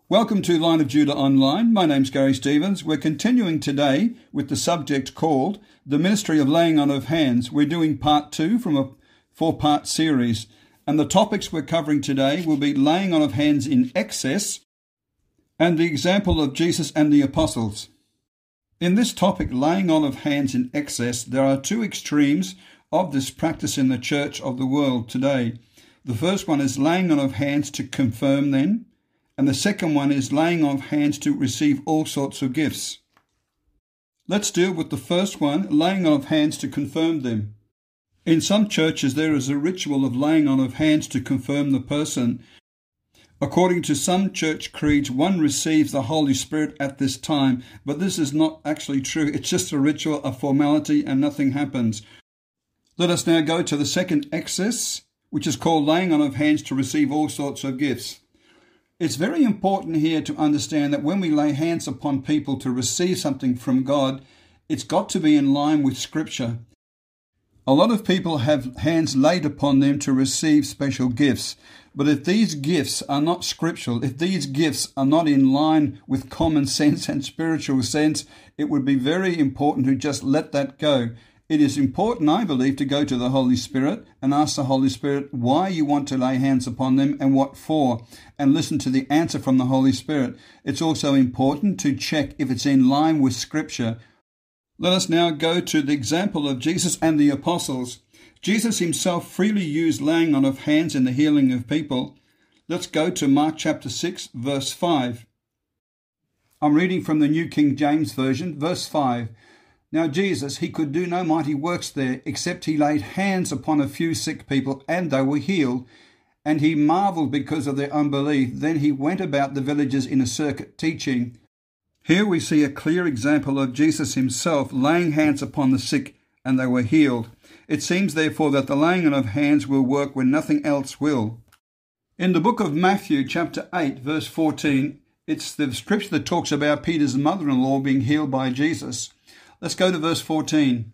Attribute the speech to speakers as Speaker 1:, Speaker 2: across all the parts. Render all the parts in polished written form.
Speaker 1: Welcome to Line of Judah Online. My name's Gary Stevens. We're continuing today with the subject called The Ministry of Laying On of Hands. We're doing part 2 from a 4-part series. And the topics we're covering today will be laying on of hands in excess and the example of Jesus and the apostles. In this topic, laying on of hands in excess, there are two extremes of this practice in the church of the world today. The first one is laying on of hands to confirm them. And the second one is laying on of hands to receive all sorts of gifts. Let's deal with the first one, laying on of hands to confirm them. In some churches there is a ritual of laying on of hands to confirm the person. According to some church creeds, one receives the Holy Spirit at this time, but this is not actually true. It's just a ritual, a formality, and nothing happens. Let us now go to the second excess, which is called laying on of hands to receive all sorts of gifts. It's very important here to understand that when we lay hands upon people to receive something from God, it's got to be in line with Scripture. A lot of people have hands laid upon them to receive special gifts, but if these gifts are not scriptural, if these gifts are not in line with common sense and spiritual sense, it would be very important to just let that go. It is important, I believe, to go to the Holy Spirit and ask the Holy Spirit why you want to lay hands upon them and what for, and listen to the answer from the Holy Spirit. It's also important to check if it's in line with Scripture. Let us now go to the example of Jesus and the apostles. Jesus himself freely used laying on of hands in the healing of people. Let's go to Mark chapter 6, verse 5. I'm reading from the New King James Version, verse 5. Now Jesus, he could do no mighty works there, except he laid hands upon a few sick people, and they were healed. And he marvelled because of their unbelief. Then he went about the villages in a circuit, teaching. Here we see a clear example of Jesus himself laying hands upon the sick, and they were healed. It seems, therefore, that the laying on of hands will work when nothing else will. In the book of Matthew, chapter 8, verse 14, it's the scripture that talks about Peter's mother-in-law being healed by Jesus. Let's go to verse 14.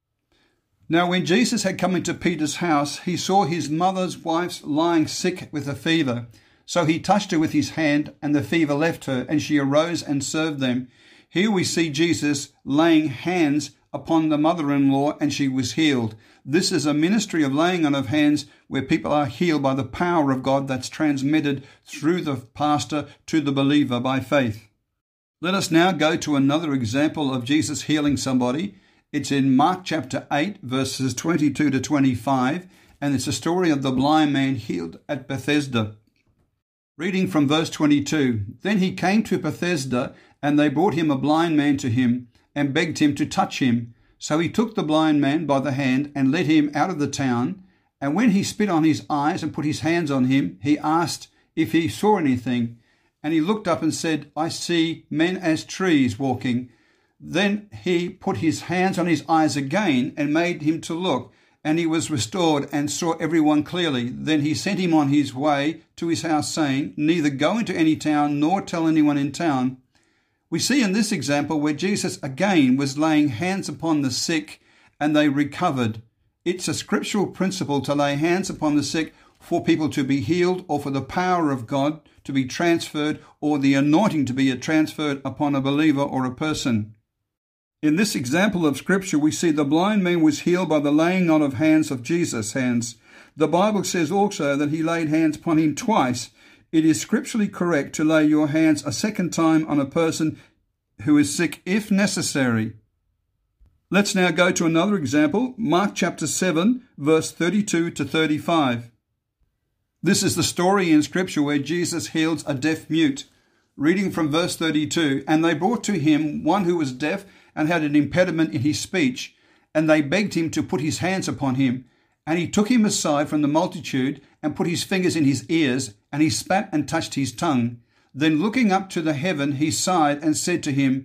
Speaker 1: Now when Jesus had come into Peter's house, he saw his mother's wife lying sick with a fever. So he touched her with his hand, and the fever left her, and she arose and served them. Here we see Jesus laying hands upon the mother-in-law, and she was healed. This is a ministry of laying on of hands where people are healed by the power of God that's transmitted through the pastor to the believer by faith. Let us now go to another example of Jesus healing somebody. It's in Mark chapter 8, verses 22 to 25, and it's a story of the blind man healed at Bethesda. Reading from verse 22, Then he came to Bethesda, and they brought him a blind man to him, and begged him to touch him. So he took the blind man by the hand, and led him out of the town. And when he spit on his eyes and put his hands on him, he asked if he saw anything. And he looked up and said, I see men as trees walking. Then he put his hands on his eyes again and made him to look. And he was restored and saw everyone clearly. Then he sent him on his way to his house, saying, Neither go into any town nor tell anyone in town. We see in this example where Jesus again was laying hands upon the sick and they recovered. It's a scriptural principle to lay hands upon the sick for people to be healed, or for the power of God to be transferred, or the anointing to be transferred upon a believer or a person. In this example of Scripture, we see the blind man was healed by the laying on of hands of Jesus' hands. The Bible says also that he laid hands upon him twice. It is scripturally correct to lay your hands a second time on a person who is sick if necessary. Let's now go to another example, Mark chapter 7, verse 32 to 35. This is the story in Scripture where Jesus heals a deaf mute. Reading from verse 32, And they brought to him one who was deaf and had an impediment in his speech, and they begged him to put his hands upon him. And he took him aside from the multitude and put his fingers in his ears, and he spat and touched his tongue. Then looking up to the heaven, he sighed and said to him,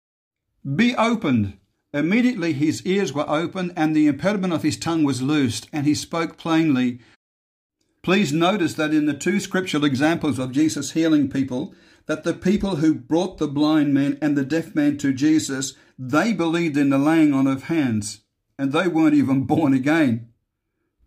Speaker 1: Be opened. Immediately his ears were opened, and the impediment of his tongue was loosed, and he spoke plainly. Please notice that in the two scriptural examples of Jesus healing people, that the people who brought the blind man and the deaf man to Jesus, they believed in the laying on of hands, and they weren't even born again.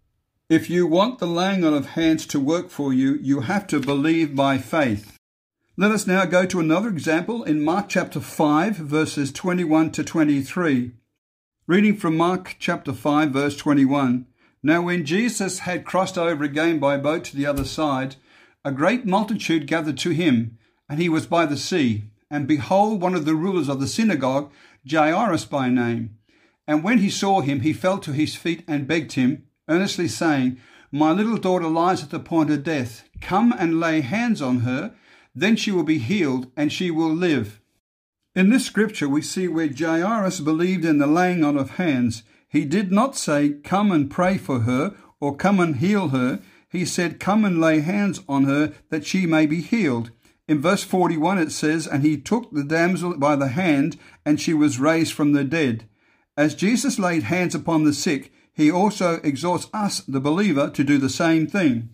Speaker 1: If you want the laying on of hands to work for you, you have to believe by faith. Let us now go to another example in Mark chapter 5, verses 21 to 23. Reading from Mark chapter 5, verse 21. Now when Jesus had crossed over again by boat to the other side, a great multitude gathered to him, and he was by the sea. And behold, one of the rulers of the synagogue, Jairus by name. And when he saw him, he fell to his feet and begged him, earnestly saying, My little daughter lies at the point of death. Come and lay hands on her, then she will be healed, and she will live. In this scripture, we see where Jairus believed in the laying on of hands. He did not say, Come and pray for her, or come and heal her. He said, Come and lay hands on her, that she may be healed. In verse 41 it says, And he took the damsel by the hand, and she was raised from the dead. As Jesus laid hands upon the sick, he also exhorts us, the believer, to do the same thing.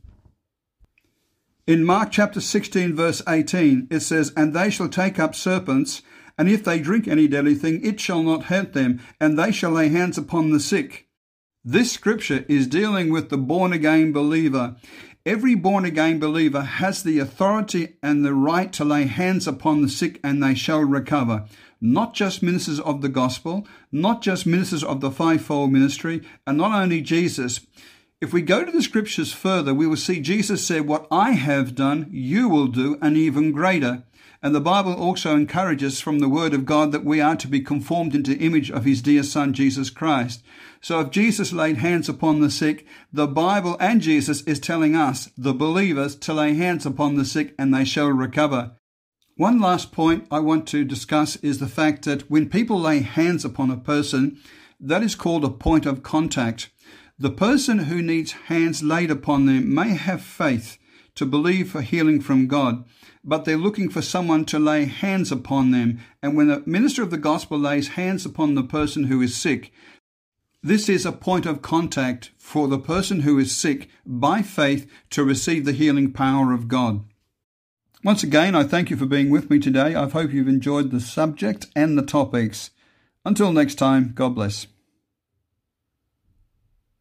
Speaker 1: In Mark chapter 16, verse 18, it says, And they shall take up serpents, and if they drink any deadly thing, it shall not hurt them, and they shall lay hands upon the sick. This scripture is dealing with the born-again believer. Every born-again believer has the authority and the right to lay hands upon the sick, and they shall recover. Not just ministers of the gospel, not just ministers of the fivefold ministry, and not only Jesus. If we go to the scriptures further, we will see Jesus said, What I have done, you will do, and even greater. And the Bible also encourages from the word of God that we are to be conformed into the image of his dear Son, Jesus Christ. So if Jesus laid hands upon the sick, the Bible and Jesus is telling us, the believers, to lay hands upon the sick and they shall recover. One last point I want to discuss is the fact that when people lay hands upon a person, that is called a point of contact. The person who needs hands laid upon them may have faith to believe for healing from God, but they're looking for someone to lay hands upon them. And when a minister of the gospel lays hands upon the person who is sick, this is a point of contact for the person who is sick by faith to receive the healing power of God. Once again, I thank you for being with me today. I hope you've enjoyed the subject and the topics. Until next time, God bless.